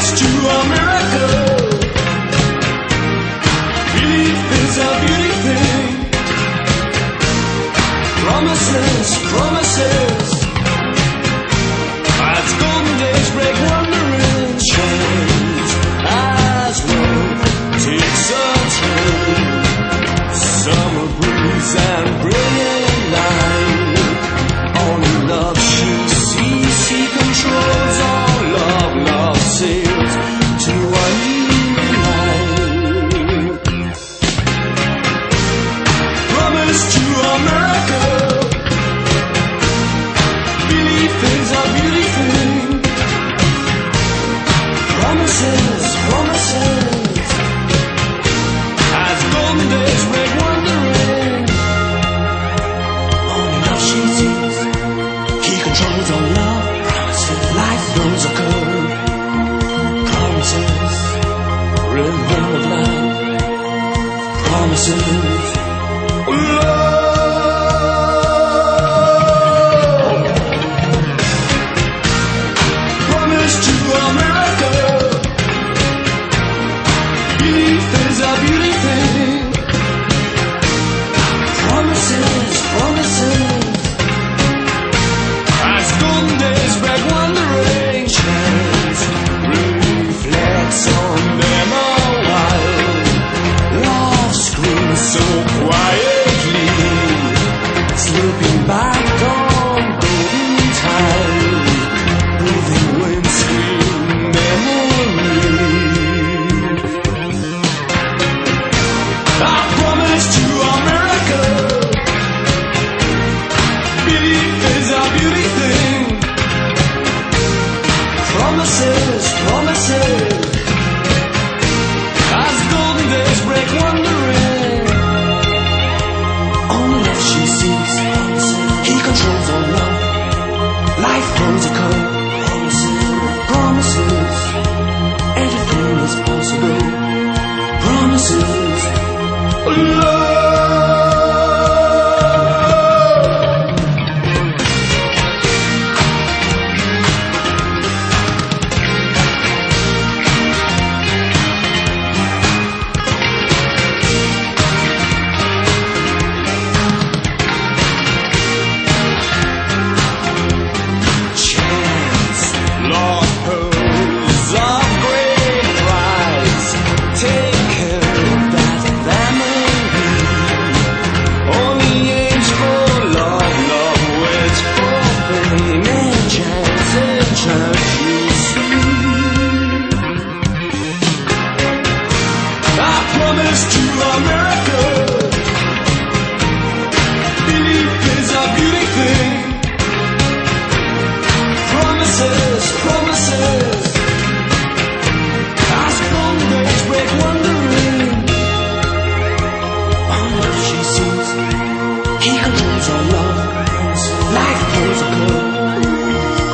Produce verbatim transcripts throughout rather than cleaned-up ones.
promise to a miracle. Belief is a beauty thing. Promises, promises. As golden days break wandering chains, as love takes a turn, summer breeze and brilliant light. Only love she sees, she controls all love, love sails to a new life. Promise to America. Belief is a beauty thing. Promises, promises. As golden days break wandering, only love she sees. He controls all love. Promises, life knows a code. Promises, rhythm of life. Promises, love. Promise to America. Belief is a beauty thing. Promises, promises. As golden days break wandering chance, reflects on them a while. Love screams so quietly, slipping back on golden time, breathing windscreen memory. I promise to America. Belief is a beauty thing. Promises, promises. As golden days break wandering, only love she sees. He controls all love. Life holds a code. Promises, anything is possible. Promises, love. Chance, lost pearls of great price, taken that family. Only age for love, love waits for fame, and chance, and chance you see. I promise to America. Belief is a beauty thing. Promises, promises. As golden days break wandering, all love she sees. He controls all love. Life holds a code.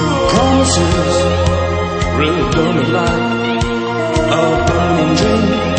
Promises, rhythm of life, a burning dream.